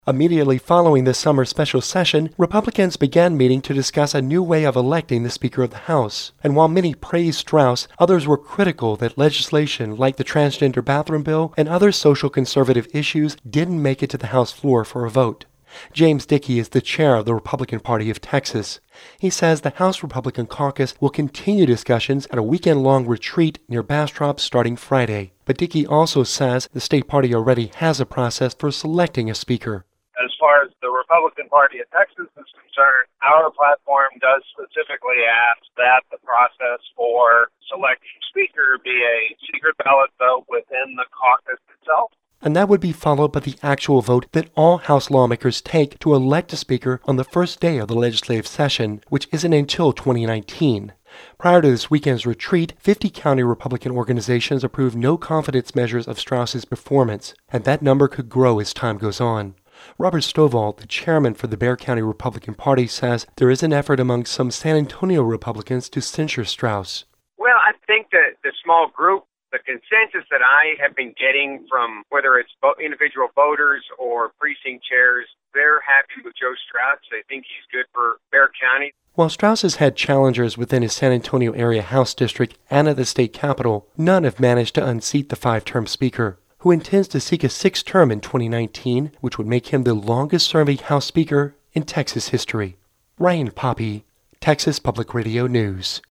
Immediately following the summer special session, Republicans began meeting to discuss a new way of electing the Speaker of the House. And while many praised Strauss, others were critical that legislation like the transgender bathroom bill and other social conservative issues didn't make it to the House floor for a vote. James Dickey is the chair of the Republican Party of Texas. He says the House Republican caucus will continue discussions at a weekend-long retreat near Bastrop starting Friday. But Dickey also says the state party already has a process for selecting a speaker. As far as the Republican Party of Texas is concerned, our platform does specifically ask that the process for selecting speaker be a secret ballot vote within the caucus itself. And that would be followed by the actual vote that all House lawmakers take to elect a speaker on the first day of the legislative session, which isn't until 2019. Prior to this weekend's retreat, 50 county Republican organizations approved no-confidence measures of Strauss's performance, and that number could grow as time goes on. Robert Stovall, the chairman for the Bexar County Republican Party, says there is an effort among some San Antonio Republicans to censure Strauss. Well, I think that the small group, the consensus that I have been getting from whether it's individual voters or precinct chairs, they're happy with Joe Strauss. They think he's good for Bexar County. While Strauss has had challengers within his San Antonio area House district and at the state capitol, none have managed to unseat the five-term speaker, who intends to seek a sixth term in 2019, which would make him the longest-serving House Speaker in Texas history. Ryan Poppe, Texas Public Radio News.